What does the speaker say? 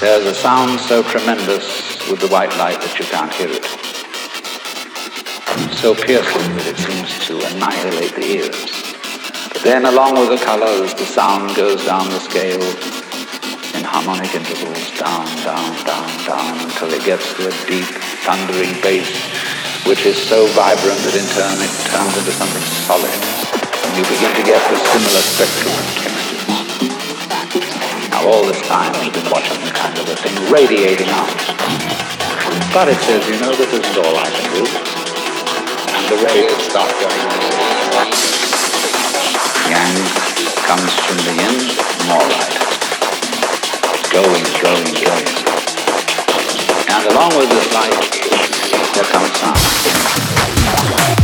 There's a sound so tremendous with the white light that you can't hear it. So piercing that it seems to annihilate the ears. But then along with the colors, the sound goes down the scale in harmonic intervals, down, down, down, down, until it gets to a deep, thundering bass, which is so vibrant that in turn it turns into something solid. And you begin to get the similar spectrum of textures. Now all this time you've been watching the kind of a thing radiating out. But it says, you know, this isn't all I can do. And the rays start going on. Yang comes from the end, more light. Going, going, going. And along with this light, there comes sound.